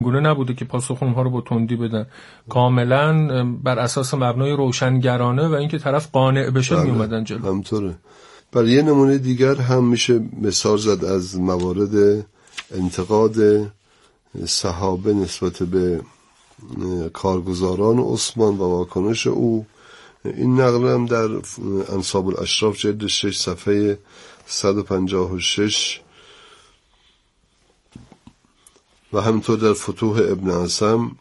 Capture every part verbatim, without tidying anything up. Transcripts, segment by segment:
گونه نبوده که پاسخ اونها رو با تندی بدن، کاملا بر اساس مبنای روشنگرانه و اینکه طرف قانع بشه بله. می اومدن جلو. همطوره. برای یه نمونه دیگر هم میشه مثال زد از موارد انتقاد صحابه نسبت به کارگزاران عثمان و واکنش او. این نقل هم در انساب الاشراف جلد شش صفحه صد و پنجاه و شش و همینطور در فتوح ابن عاصم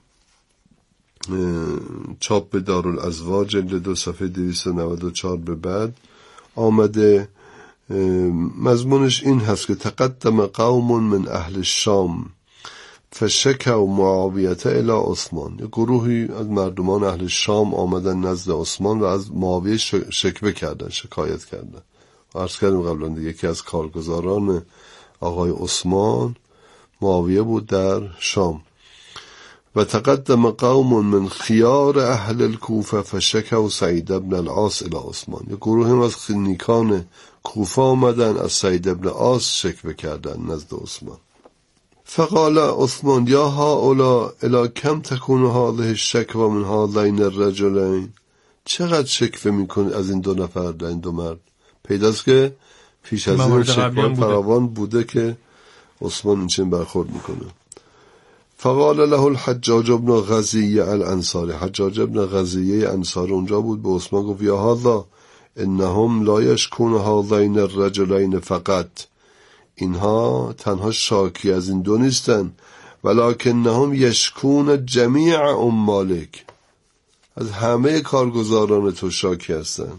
چاپ به دارالازواج جلد دو صفحه دویست و نود و چهار به بعد آمده. مضمونش این هست که تقدم قوم من اهل الشام فشکوا معاویه الی عثمان. یه گروهی از مردمان اهل شام آمدن نزد عثمان و از معاویه شکوه کردن، شکایت کردن. عرض کردیم قبلا دیگه یکی از کارگزاران آقای عثمان معاویه بود در شام. و تقدم قوم من خیار اهل الکوفه فشکوا سعید بن العاص الی عثمان. یه گروهی از نیکان کوفه آمدن از سعید بن عاص شکوه کردن نزد عثمان. فقال عثمان یا هؤلاء الی کم تکون هذه الشکوه من هذین الرجلین. چقدر شکوه میکنه از این دو نفر، در این دو مرد؟ پیداست که پیش از این شکوه فراوان بوده که عثمان اینچنین برخورد میکنه. فقال له الحجاج ابن غزیه الانصاری. حجاج ابن غزیه انصاری اونجا بود، به عثمان گفت یا هذا انهم لا یشکون هذین الرجلین فقط. اینها تنها شاکی از این دو نیستن، ولکنهم یشکون جمیع امالک. از همه کارگزاران تو شاکی هستن.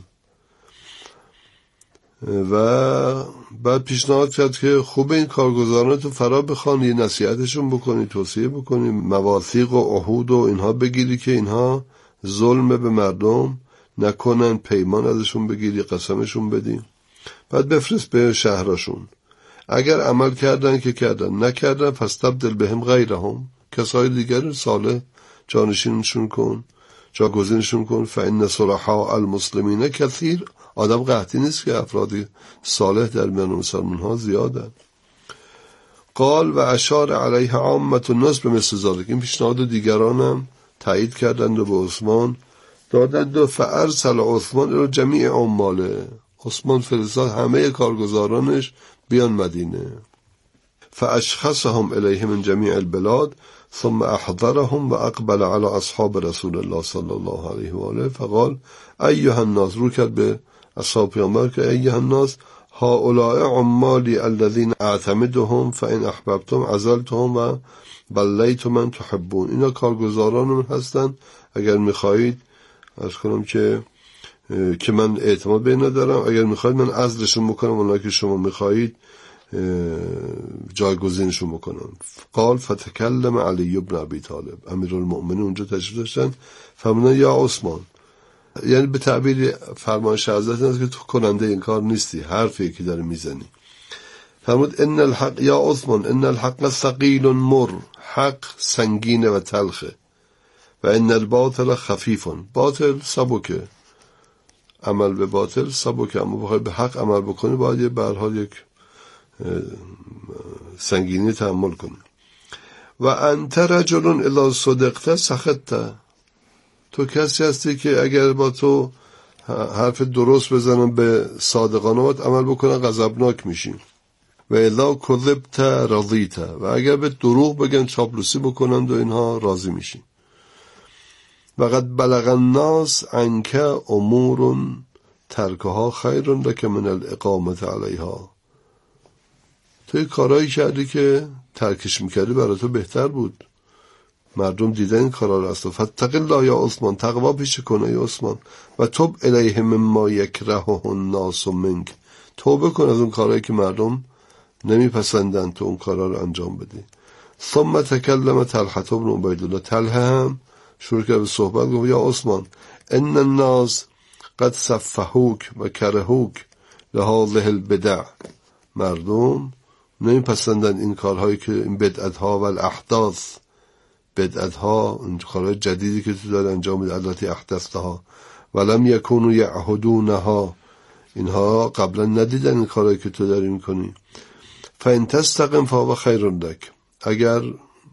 و بعد پیشنهاد کرد که خوب این کارگزاران تو فرا بخوان، یه نصیحتشون بکنی، توصیه بکنی، مواثیق و عهود و اینها بگیری که اینها ظلم به مردم نکنن، پیمان ازشون بگیری، قسمشون بدی، بعد بفرست به شهرشون. اگر عمل کردن که کردن، نکردن پس تبدل بهم غیرهم، کسای دیگر صالح جانشینشون کن، جاگزینشون کن. فإن صلحاء المسلمین کثیر. آدم قحطی نیست که افراد صالح در میان مسلمان ها زیادن. قال و اشار علیه عامة الناس به مثل ذلك. این پیشنهاد دیگرانم تایید کردند و به عثمان دادند. و فارسل عثمان الى جمیع عماله. عثمان فرستاد همه کارگزارانش بیان مدینه. فاشخصهم الیه من جمیع البلاد ثم احضرهم و اقبل علی اصحاب رسول الله صلی الله علیه و آله فقال ایها الناس. رو کرد به اصحاب پیامبر که ایها الناس هؤلاء عمالی الذین اعتمدهم فان احببتم عزلتهم و بلیت من تحبون. اینا کارگزاران من هستن، اگر میخواهید عرض کنم که که من اعتماد به اینا دارم، اگر میخواهید من عزلشون بکنم، اونایی که شما میخواهید جایگزینشون بکنم. قال فتکلم علی بن ابی طالب. امیرالمؤمنین اونجا تشریف داشتن، فرمودن یا عثمان، یعنی به تعبیر فرمایش حضرت است که تو کننده این کار نیستی، حرفی که داره میزنی. فرمود ان الحق یا عثمان ان الحق ثقیل مر. حق سنگینه و تلخه. و ان الباطل خفیف. باطل سبکه، عمل به باطل سبکه، اما بخوای به حق عمل بکنی باید یه به هر حال یک سنگینی تحمل کنی. و انت رجل الا صدقت سخطت. تو کسی هستی که اگر با تو حرف درست بزنن به صادقانه باید عمل بکنن غضبناک میشی. و الا کذبت رضیت. و اگر به دروغ بگن چاپلوسی بکنن و اینها راضی میشی. و قد بلغ الناس عنک امور ترکها خیر لک من الاقامت علیها. تو کارایی کردی که ترکش میکردی برای تو بهتر بود، مردم دیدن این کارا رو است. فتق الله یا عثمان. تقوا پیش کنه یا عثمان. و توب الیه مما یکرهه الناس منک. توبه کن از اون کارایی که مردم نمیپسندن تو اون کارا رو انجام بدی. ثم تکلم طلحه بن عبیدالله. طلحه هم شروع کرد به صحبت، گفت یا عثمان ان الناس قد صفحوک و کرهوک لهذه البدع. مردم نمیپسندن این کارهایی که این بدعتها و الاحداث، بدعتها این کارهای جدیدی که تو داری انجام میدی، اللاتی احدثتها ولم یکونوا یعهدونها. اینها قبلا ندیدن این کارهایی که تو داری میکنی. فان تستقم فهو خیر لک. اگر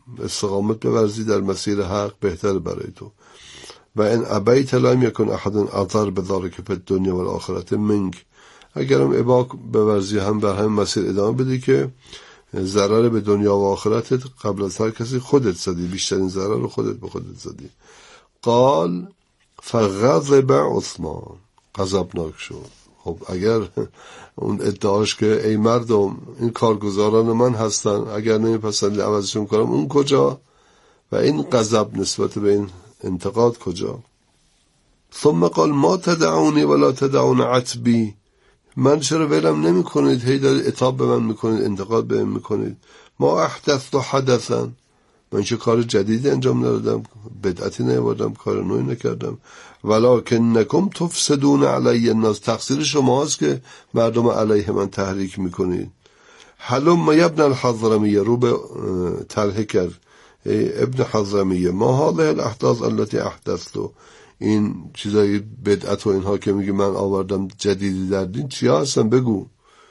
استقامت بورزی در مسیر حق بهتر برای تو. و ان ابیت لم یکن احد اضر بذلک فی الدنیا و الاخره منک، اگرم ابا بورزی هم بر همین مسیر ادامه بدی که ضرر به دنیا و آخرتت قبل از هر کسی خودت زدی، بیشترین ضرر رو خودت به خودت زدی. قال فغضب عثمان، غضبناک شد. خب اگر اون ادعاش که ای مردم این کارگزاران من هستن، اگر نمیپسندی عوضشون کنم، اون کجا؟ و این غضب نسبت به این انتقاد کجا؟ ثم قال ما تدعونی ولا تدعون عتبی، من چرا ولم نمی کنید، هی دارید عتاب به من میکنید، انتقاد به من میکنید. ما احدثت حدثا، من چه کار جدیدی انجام ندادم، بدعتی نیاوردم، کار نوعی نکردم. ولکنکم تفسدون علی الناس، تقصیر شماست که مردم علیه من تحریک میکنید. حلم ابن الحضرمیه، رو به طرح کرد ابن حضرمیه، ما هذه الاحداث التي احدثتو، این چیزای بدعت و اینها که میگه من آوردم جدیدی در دین چیا هستن بگو.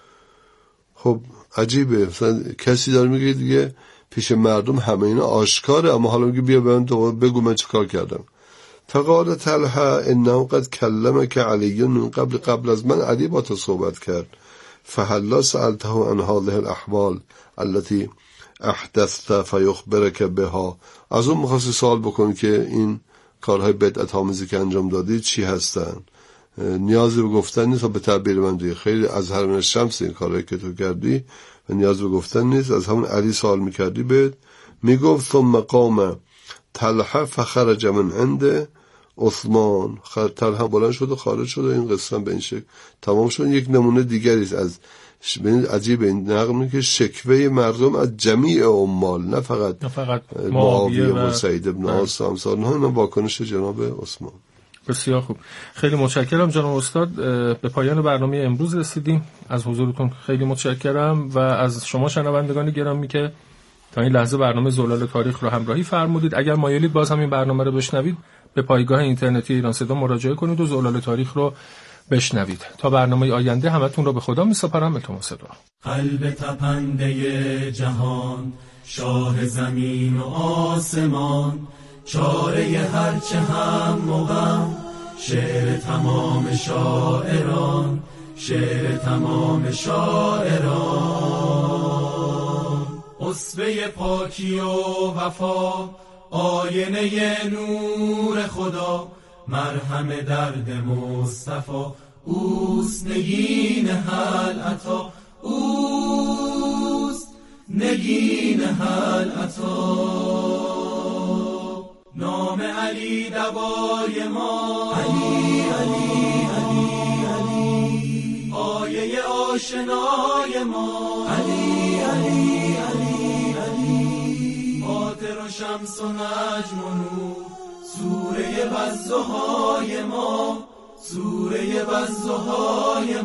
خب عجیبه، مثلا کسی داره میگه دیگه پیش مردم همه اینا آشکاره، اما حالا میگه بیا به من دوباره بگو من چه کار کردم. فقال طلحه انه قد کلمک علی من قبل، قبل از من علی با تو صحبت کرد. فهلا سألته عن هذه الاحوال التي احدثت فیخبرک بها، از اون میخواستی سوال بکنی که این کارهای بدعت آمیزی که انجام دادی چی هستن؟ نیازی به گفتن نیست، به تعبیر من دیگه خیلی از هر من شمس این کارهایی که تو کردی و نیاز به گفتن نیست. از همون علی سوال میکردی بهت میگفت. ثم قام طلحه فخرج من عند عثمان، طلحه بلند شد و خارج شد و این قصه به این شکل تمام شد. یک نمونه دیگری از ببینید عجیب این نقل که شکوه مردم از جمیع عمال، نه فقط, نه فقط معاویه و سعید ابن عاص و امثال، نه اینا واکنش جناب عثمان. بسیار خوب، خیلی متشکرم جناب استاد. به پایان برنامه امروز رسیدیم. از حضورتون خیلی متشکرم و از شما شنوندگان گرامی که تا این لحظه برنامه زلال تاریخ رو همراهی فرمودید. اگر مایلید باز هم این برنامه رو بشنوید، به پایگاه اینترنتی ایران صدا مراجعه کنید و زلال تاریخ رو بشنوید. تا برنامه آینده همتون رو به خدا میسپارم. التماس دعا. قلب تپنده جهان، شاه زمین و آسمان، چاره هرچه هم مغم، شعر تمام شاعران، شعر تمام شاعران. اسوه پاکی و وفا، آینه نور خدا، مرهم درد مصطفی، اوست نگین حل عطا، اوست نگین حل عطا. نام علی دوای ما، علی علی علی علی، آیه آشنای ما، علی علی علی علی، قاطر و شمس و نجم و نور، سوره والضحای ما، سوره والضحای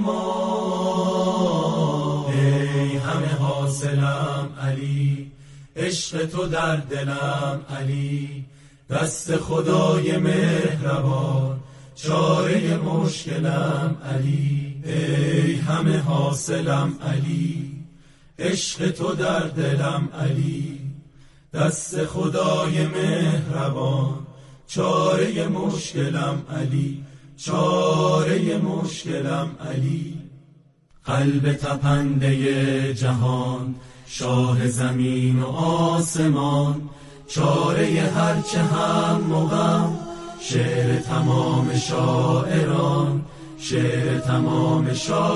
ما. ای همه حاصلم علی، عشق تو در دلم علی، دست خدای مهربان، چاره مشکلم علی. ای همه حاصلم علی، عشق تو در دلم علی، دست خدای مهربان، چاره مشکلم علی، چاره مشکلم علی. قلب تپنده جهان، شاه زمین و آسمان، چاره هرچه هم مغم، شعر تمام شاعران، شعر تمام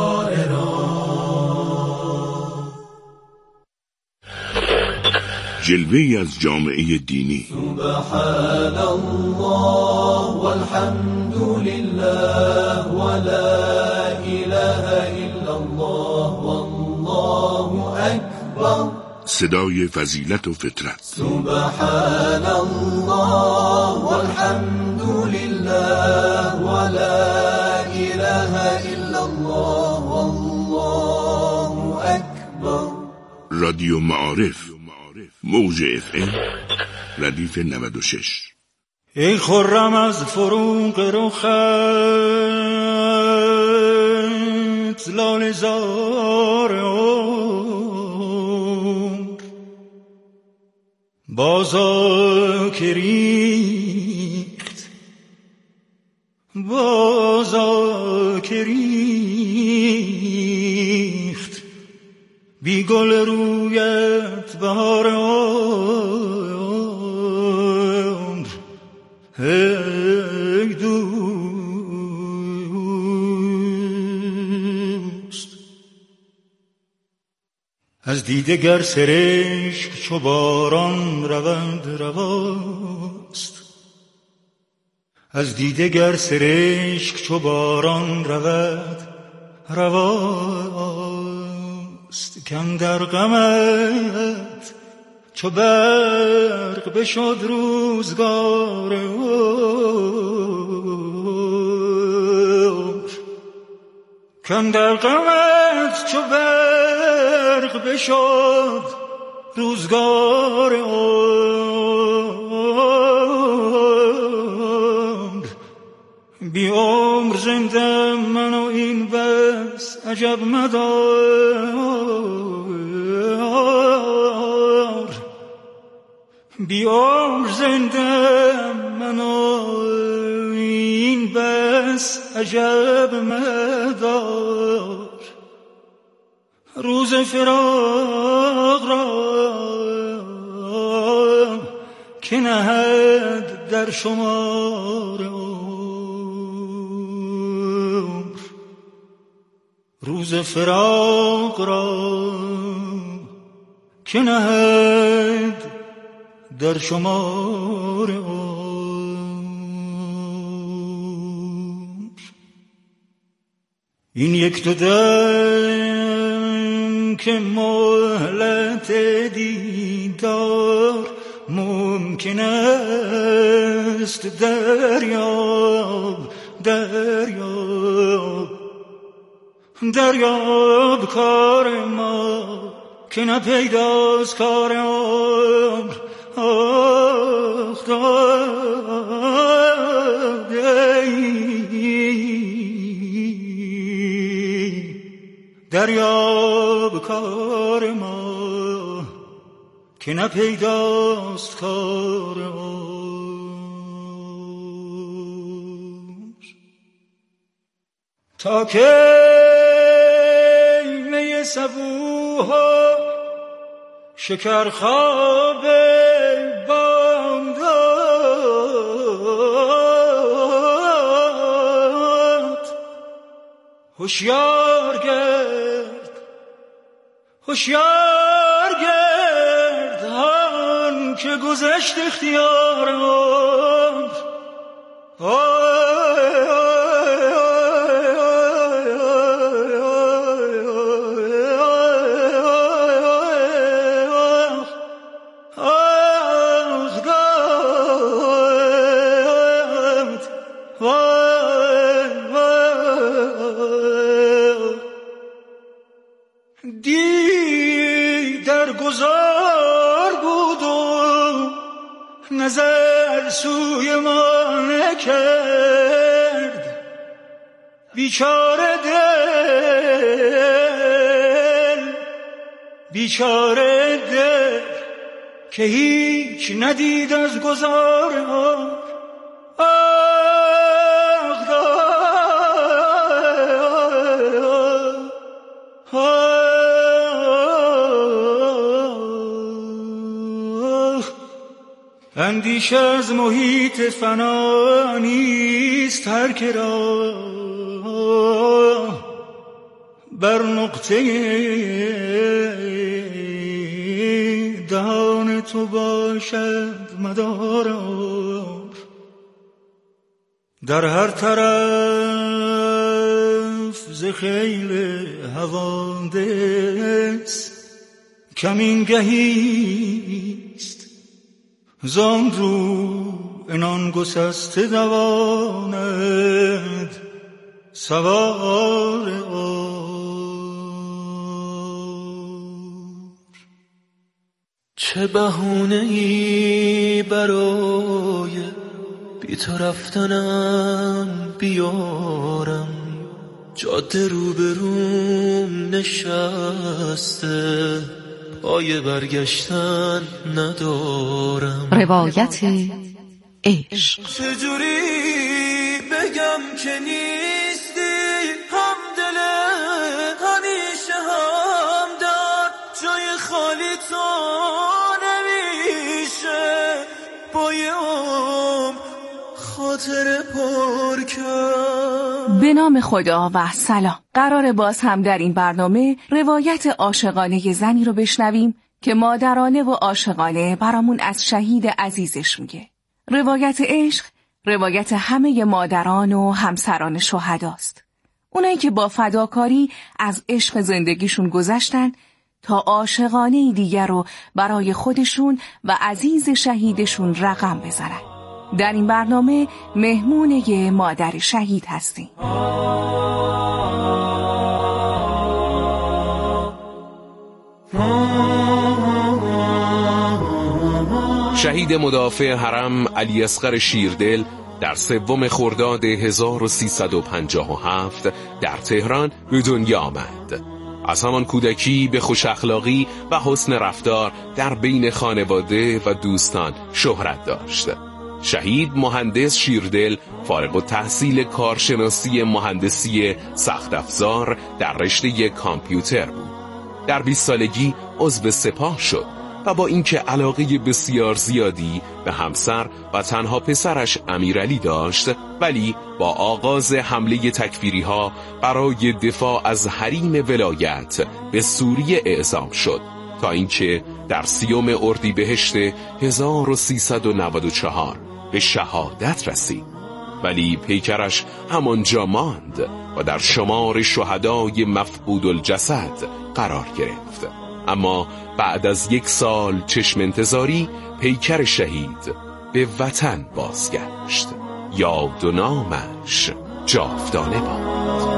شاعران. جلوه‌ای از جامعه دینی. سبحان الله والحمد لله ولا اله الا الله والله اکبر. صدای فضیلت و فطرت. سبحان الله والحمد لله ولا اله الا الله والله اکبر. رادیو معارف، موج اف ام ردیف نود و شش. ای خرم از فروغ رخت، لاله زار عمر، بازا که ریخت بازا که ریخت بی گل رویت بهار عمر ای دوست از دیده گر سرشک چو باران رود رواست از دیده گر سرشک چو باران رود رواست کم در غمت چو برق بشد روزگار عمر کم در غمت چو برق بشد روزگار عمر بی عمر زنده من و این بس عجب مدار بی عمر زنده من و این بس عجب مدار روز فراق را که نهد در شمار عمر روز فراق را که نهد در شمار عمر این یک دو دم که مهلت دیدار ممکن است دریاب دریاب دریاب کار ما که نپیداست کار عمر آخ دریاب کار ما که نپیداست کار عمر تا که می صبوها شکر خواب بامداد هوشیار گرد هوشیار گرد آن که گذشت اختیار عمر نظر سوی ما نکرد بیچاره دل بیچاره دل که هیچ ندید از گذار عمر آخ اندیش از محیط فنا نیست هر که را بر نقطه دهان تو باشد مدار در هر طرف ز خیل حوادث کمینگهیست زان رو انان گسسته دواند سوار عمر چه بهونه‌ای برای بی تو رفتنم بیارم جاده روبروم نشسته پای برگشتن ندارم. روایت عشق. چجوری بگم که نیستی هم دل همیشه هم در جای خالی تو نمیشه با یه عمر خاطر پر کرد. به نام خدا و سلام. قرار باز هم در این برنامه روایت عاشقانه زنی رو بشنویم که مادرانه و عاشقانه برامون از شهید عزیزش میگه. روایت عشق روایت همه مادران و همسران شهداست. اونایی که با فداکاری از عشق زندگیشون گذشتن تا عاشقانه دیگر رو برای خودشون و عزیز شهیدشون رقم بزنن. در این برنامه مهمون یه مادر شهید هستیم. شهید مدافع حرم علی اصغر شیردل در سوم خرداد هزار و سیصد و پنجاه و هفت در تهران به دنیا آمد. از همان کودکی به خوش اخلاقی و حسن رفتار در بین خانواده و دوستان شهرت داشت. شهید مهندس شیردل فارغ التحصیل کارشناسی مهندسی سخت افزار در رشته کامپیوتر بود. در بیست سالگی عضو سپاه شد و با اینکه علاقه بسیار زیادی به همسر و تنها پسرش امیرعلی داشت، ولی با آغاز حمله تکفیری‌ها برای دفاع از حریم ولایت به سوریه اعزام شد تا اینکه در سیوم اردیبهشت هزار و سیصد و نود و چهار به شهادت رسید. ولی پیکرش همانجا ماند و در شمار شهدای مفقود الجسد قرار گرفت. اما بعد از یک سال چشم انتظاری پیکر شهید به وطن بازگشت. یاد و نامش جاودانه باد.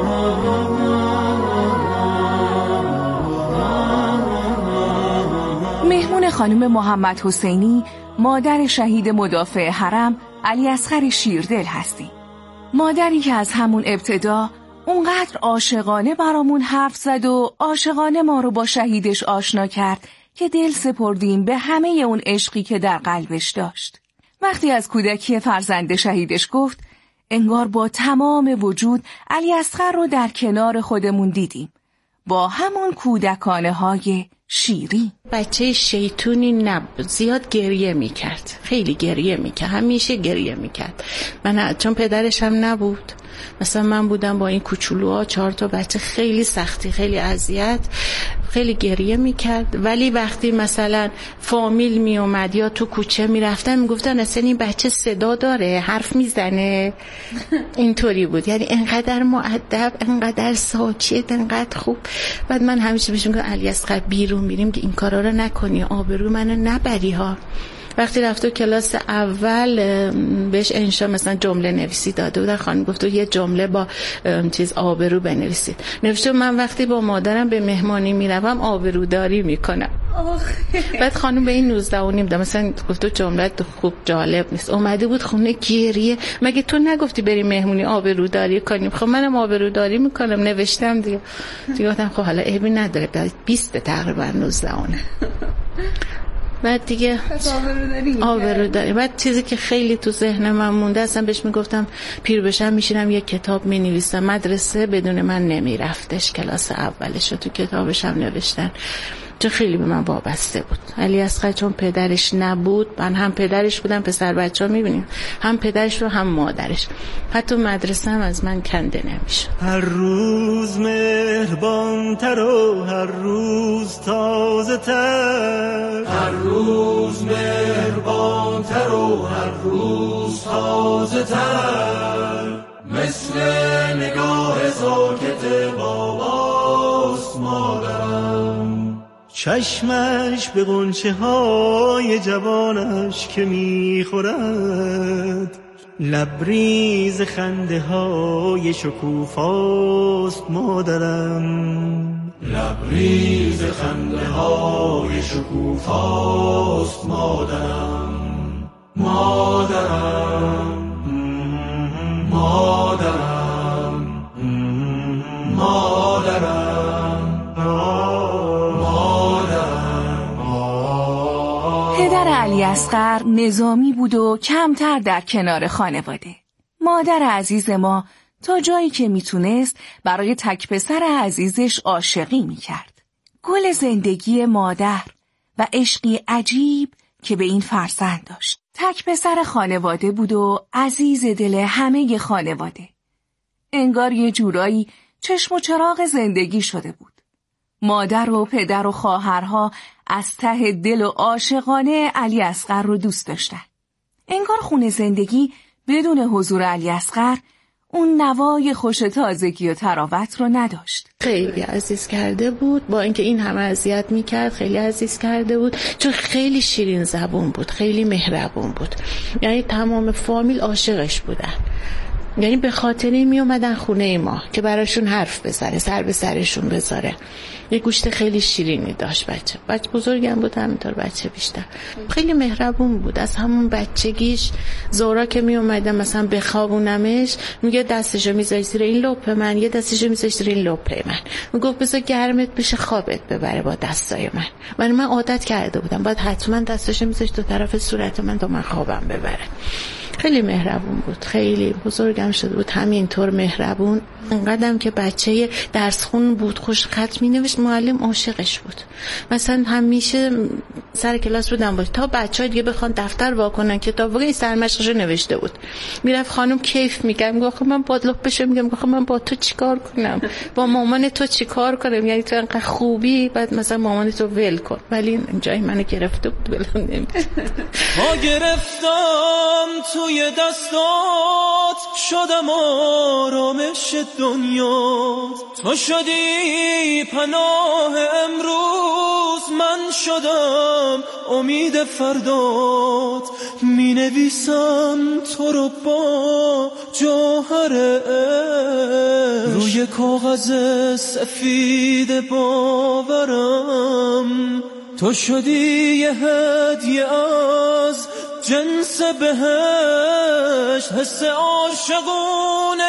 مهمون خانم محمد حسینی، مادر شهید مدافع حرم علی اصغر شیردل هستیم. مادری که از همون ابتدا اونقدر عاشقانه برامون حرف زد و عاشقانه ما رو با شهیدش آشنا کرد که دل سپردیم به همه اون عشقی که در قلبش داشت. وقتی از کودکی فرزند شهیدش گفت، انگار با تمام وجود علی اصغر رو در کنار خودمون دیدیم، با همون کودکانه های شیری. بچه شیطونی نبود، زیاد گریه میکرد، خیلی گریه میکرد، همیشه گریه میکرد. من چون پدرش هم نبود، مثلا من بودم با این کوچولوها، چهار تا بچه، خیلی سختی، خیلی اذیت، خیلی گریه میکرد. ولی وقتی مثلا فامیل میومد یا تو کوچه میرفتن میگفتن اصلا این بچه صدا داره، حرف میزنه. اینطوری بود، یعنی انقدر مؤدب، انقدر ساکت، انقدر خوب. بعد من همیشه بهش میگم علی اصغر بیرون میریم که این کارا رو نکنی، آبرو منو نبری ها. وقتی رفت کلاس اول بهش انشا مثلا جمله نویسی داده بودن، خانم گفت یه جمله با چیز آبرو بنویسید. نوشته من وقتی با مادرم به مهمانی میروم آبروداری میکنم. بعد خانم به این نوزده و نیم ده مثلا گفت جمله خوب جالب نیست. اومده بود خونه گریه، مگه تو نگفتی بریم مهمونی آبروداری کنیم؟ خب منم آبروداری میکنم، نوشتم دیگه. دیگه گفتم خب حالا عیبی نداره، بعد بیست تقریبا نوزده و نیم. بعد دیگه آبرو داری. بعد چیزی که خیلی تو ذهن من مونده، اصلا بهش میگفتم پیر بشم میشینم یک کتاب مینویسم. مدرسه بدون من نمیرفتش، کلاس اولش رو تو کتابش هم نوشتن، چون خیلی به من وابسته بود. علی اصغر چون پدرش نبود، من هم پدرش بودم، پسر بچه ها میبینیم، هم پدرش رو هم مادرش. حتی مدرسه هم از من کنده نمیشه. هر روز مهربان تر و هر روز تازه تر، هر روز مهربان تر و هر روز تازه تر، مثل نگاه ساکت باباست مادرم. چشمش به غنچه های جوانش که میخورد، لبریز خنده های شکوفاست مادرم. لبریز خنده های شکوفاست مادرم. مادرم مادرم مادرم مادرم. اصغر نظامی بود و کمتر در کنار خانواده. مادر عزیز ما تا جایی که میتونست برای تک پسر عزیزش عاشقی میکرد. گل زندگی مادر و عشقی عجیب که به این فرزند داشت. تک پسر خانواده بود و عزیز دل همه خانواده. انگار یه جورایی چشم و چراغ زندگی شده بود. مادر و پدر و خواهرها از ته دل و عاشقانه علی اصغر رو دوست داشتن. انگار خونه زندگی بدون حضور علی اصغر اون نوای خوش تازگی و تراوت رو نداشت. خیلی عزیز کرده بود، با اینکه این همه اذیت میکرد خیلی عزیز کرده بود، چون خیلی شیرین زبون بود، خیلی مهربون بود. یعنی تمام فامیل عاشقش بودن. یعنی به خاطری می اومدن خونه ما که براشون حرف بزنه، سر به سرشون بذاره. یه گوشت خیلی شیرینی داشت بچه. بچه بزرگم بود، همینطور بچه بیشتر. خیلی مهربون بود. از همون بچگیش زورا که می اومدن مثلا بخوابونمش، میگه دستشو میذاری زیر این لپ من، یه دستشو میذاری زیر این لپ من. میگفت بذار گرمت بشه خوابت ببره با دستای من. ولی من عادت کرده بودم باید حتما دستشو میذاری تو طرف صورت من تا من خوابم ببره. خیلی مهربون بود، خیلی بزرگم شده بود همینطور مهربون. انقدرم که بچه درس خون بود، خوش خط می نوشت، معلم عاشقش بود. مثلا همیشه سر کلاس بودم باشه تا بچه‌ها دیگه بخوان دفتر واکنن کتاب واقعا سرمشقش نوشته بود. میرفت خانم کیف میگم، میگه من با لپش میگم میگم من با تو چیکار کنم، با مامان تو چیکار کنم، یعنی تو انقدر خوبی بعد مثلا مامان تو ول کن. ولی جای منو گرفته بود ول نمی‌کرد. ما گرفتم توی دستات، شدم آرامش دنیا، تو شدی پناه امروز، من شدم امید فردات. می نویسم تو رو با جوهر عشق روی کاغذ سفید باورم، تو شدی یه هدیه از جنس بهشت، حس عاشقونه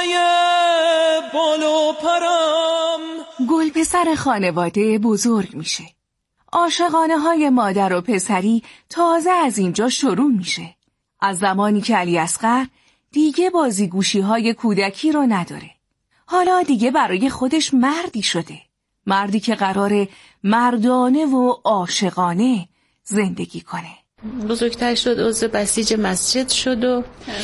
بال و پرم. گل پسر خانواده بزرگ میشه. عاشقانه های مادر و پسری تازه از اینجا شروع میشه. از زمانی که علی اصغر دیگه بازیگوشی های کودکی رو نداره. حالا دیگه برای خودش مردی شده. مردی که قراره مردانه و عاشقانه زندگی کنه. بزرگتر شد، عضو بسیج مسجد شد و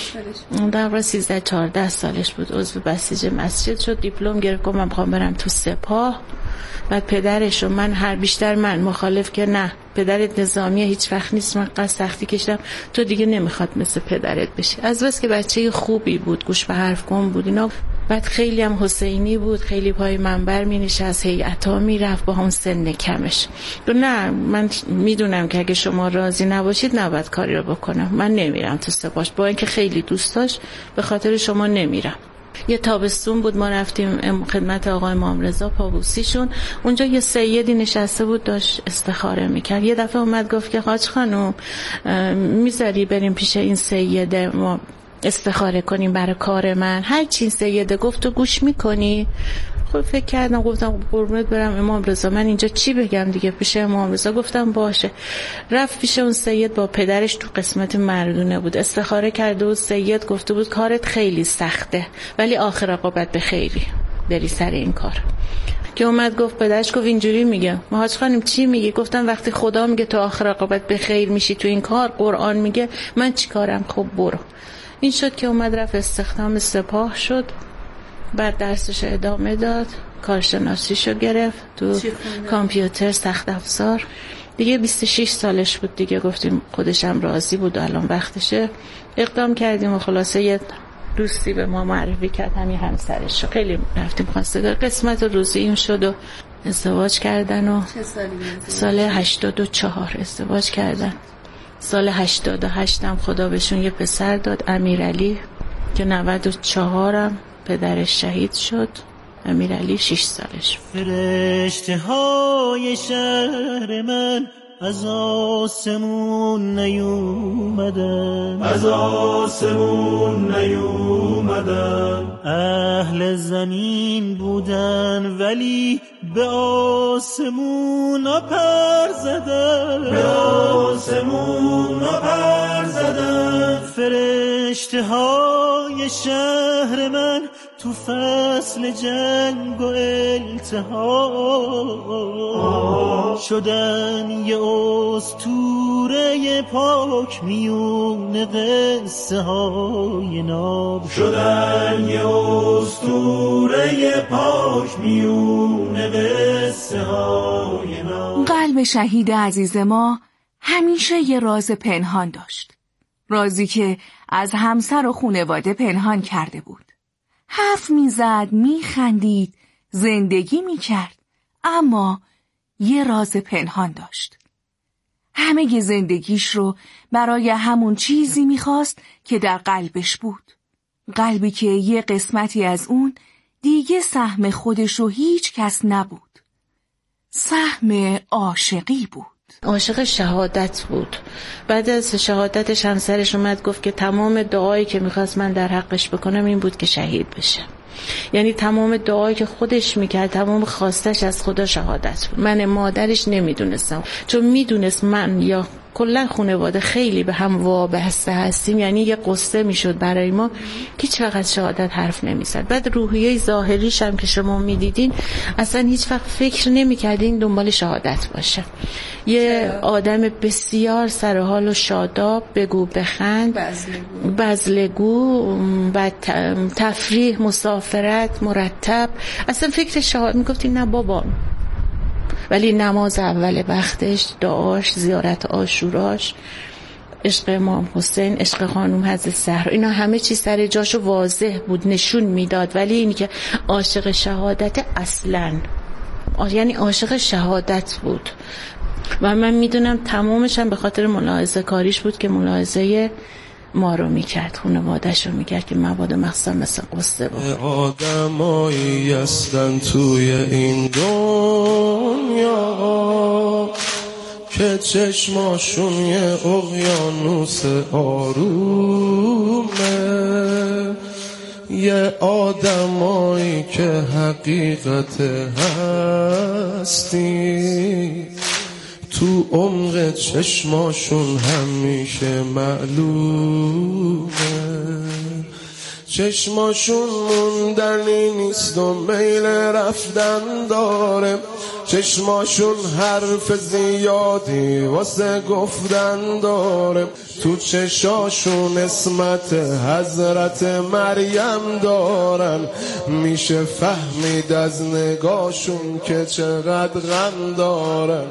در سیزده چهارده سالش بود عضو بسیج مسجد شد. دیپلم گرفت، من میخوام برم تو سپاه. بعد پدرش و من هر بیشتر من مخالف که نه پدرت نظامیه هیچ وقت نیست، من قصد سختی کشیدم، تو دیگه نمیخواد مثل پدرت بشی. از بس که بچه خوبی بود، گوش به حرف گم بود اینا. بعد خیلی هم حسینی بود، خیلی پای منبر می نشست، هیئتا می رفت با هم سن کمش. تو نه من میدونم که اگه شما راضی نباشید نباید کاری رو بکنم، من نمیرم تو سپاش، با اینکه خیلی دوست داشت به خاطر شما نمیرم. یه تابستون بود ما رفتیم خدمت آقای امام رضا پابوسیشون، اونجا یه سیدی نشسته بود داشت استخاره میکرد. یه دفعه اومد گفت که حاج خانم میذاری بریم پیش این سیده ما استخاره کنیم برای کار من؟ هر چی سیده گفت تو گوش میکنی؟ خب فکر کردم، گفتم قربونت برم امام رضا من اینجا چی بگم دیگه پیش امام رضا. گفتم باشه. رفت پیش اون سید، با پدرش تو قسمت مردونه بود، استخاره کرده و سید گفته بود کارت خیلی سخته ولی آخر عاقبت به خیری، بری سر این کار. که اومد گفت پدرش گفت اینجوری میگه. حاج خانم چی میگی؟ گفتم وقتی خدا میگه تو آخر عاقبت به خیر میشی تو این کار، قرآن میگه، من چی کارم؟ خب برو. این شد که اومد رفت استخدام سپاه شد. بعد درسش ادامه داد، کارشناسیشو گرفت تو کامپیوتر سخت افزار. دیگه بیست و شش سالش بود دیگه، گفتیم خودشم راضی بود الان وقتشه. اقدام کردیم و خلاصه یه دوستی به ما معرفی کرد، همین همسرش. خیلی رفتیم خواستگار، قسمت روزی این شد و ازدواج کردن. و چه سالی؟ سال هشتاد و چهار ازدواج کردن. سال هشتاد و هشت هم خدا بهشون یه پسر داد، امیرعلی، که نود و چهارم پدرش شهید شد. امیرعلی شش سالش. فرشته های شهر من از آسمون نیومدن، از آسمون نیومدن، اهل زمین بودن ولی به آسمون پر زدن، به آسمون پر زدن. فرشته های شهر من تو فصل جنگ و التهاب شدن یه اسطوره پاک میون قصه های ناب، شدن یه اسطوره پاک میون قصه های ناب. قلب شهید عزیز ما همیشه یه راز پنهان داشت، رازی که از همسر و خانواده پنهان کرده بود. حرف میزد، میخندید، زندگی میکرد، اما یه راز پنهان داشت. همه زندگیش رو برای همون چیزی میخواست که در قلبش بود، قلبی که یه قسمتی از اون دیگه سهم خودش رو هیچ کس نبود، سهم عاشقی بود. عاشق شهادت بود. بعد از شهادتش همسرش اومد گفت که تمام دعایی که میخواست من در حقش بکنم این بود که شهید بشه. یعنی تمام دعایی که خودش میکرد، تمام خواستش از خدا شهادت بود. من مادرش نمیدونستم، چون میدونست من یا کلا خانواده خیلی به هم وابسته هستیم، یعنی یه قصه میشد برای ما که چقدر شهادت حرف نمیزد. بعد روحیه ظاهریش هم که شما میدیدین اصلا هیچ وقت فکر نمیکردین دنبال شهادت باشه. یه آدم بسیار سرحال و شاداب، بگو بخند، بزلگو، بعد تفریح، مسافرت، مرتب. اصلا فکر شهادت میگفتین نه بابا، ولی نماز اول وقتش، دعاش، زیارت عاشوراش، عشق امام حسین، عشق خانم حضرت زهرا، اینا همه چیز سر جاشو واضح بود، نشون میداد. ولی اینی که عاشق شهادت اصلاً، یعنی عاشق شهادت بود. و من میدونم تمامش هم به خاطر ملاحظه کاریش بود که ملاحظه ما رو میکرد، خانواده‌ش رو میکرد که مبادا مخصوصا مثل قصه بود. آدمایی هستن توی این دنیا که چشماشون یه اقیانوس آرومه، یه آدمایی که حقیقت هستی تو عمق چشماشون همیشه معلومه. چشماشون موندنی نیست و میل رفتن داره، چشماشون حرف زیادی واسه گفتن داره، تو چشاشون اسمت حضرت مریم دارن، میشه فهمید از نگاشون که چقدر غم دارن،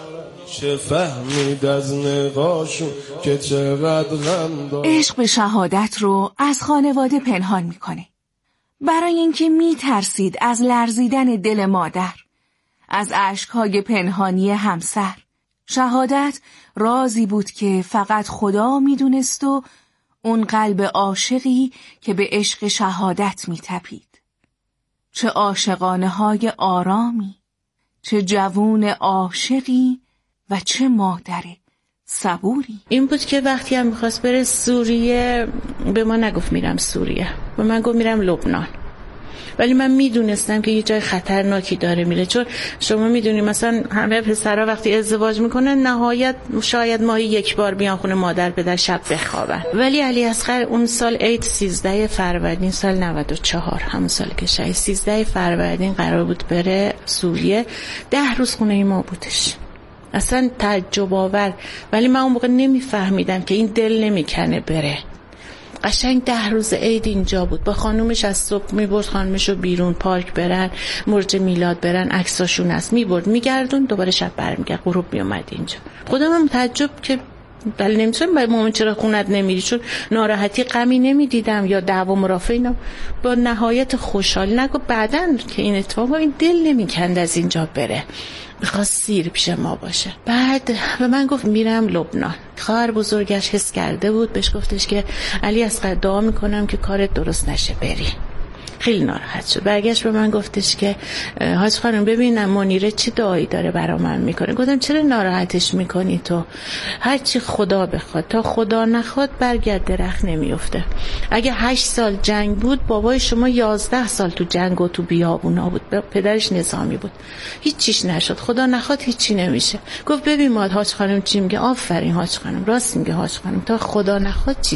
چه فهمید از نگاشون که چقدر غم دارن. عشق به شهادت رو از خانواده پنهان میکنه، برای اینکه میترسید از لرزیدن دل مادر، از اشک‌های پنهانی همسر. شهادت رازی بود که فقط خدا میدونست و اون قلب عاشقی که به عشق شهادت میتپید. چه عاشقانه های آرامی، چه جوون عاشقی و چه مادر صبوری. این بود که وقتی هم میخواست بره سوریه به ما نگفت میرم سوریه، به من گفت میرم لبنان. ولی من میدونستم که یه جای خطرناکی داره میره، چون شما میدونی مثلا همه پسرها وقتی ازدواج میکنن نهایت شاید ماهی یک بار بیان خونه مادر پدر شب بخوابن. ولی علی اصغر اون سال عید سیزده فروردین سال نود و چهار، همون سال که شاید سیزده فروردین قرار بود بره سوریه، ده روز خونه ما بودش. اصلا تعجب آور. ولی من اون موقع نمیفهمیدم که این دل نمیکنه بره. قشنگ ده روز عید اینجا بود، با خانومش از صبح میبرد خانومشو بیرون پارک برن، مرج میلاد برن، عکساشون هست، میبرد میگردون، دوباره شب برمیگرد، غروب میومد اینجا. خودم هم تعجب که بله نمیتونم برای مامان چرا خونت نمیری، چون ناراحتی غمی نمیدیدم یا دعوا مرافع اینا. با نهایت خوشحال نگو بعدن که این اتفاق این دل نمیکند از اینجا بره، میخواست سیر پیش ما باشه. بعد به من گفت میرم لبنان. خواهر بزرگش حس کرده بود، بهش گفتش که علی اصغر دعا میکنم که کارت درست نشه بری. خیلی ناراحت شد. برگشت به من گفتش که حاج خانم ببینم منیره چه دعایی داره برا من میکنه. گفتم چرا ناراحتش میکنی تو؟ هر چی خدا بخواد، تا خدا نخواد برگرد درخت نمیفته. اگه هشت سال جنگ بود، بابای شما یازده سال تو جنگ و تو بیابونا بود، پدرش نظامی بود، هیچ چیش نشد. خدا نخواد هیچی نمیشه. گفت ببین ماد حاج خانم چی میگه. آفرین حاج خانم، راست میگه حاج خانم، تا خدا نخواد چی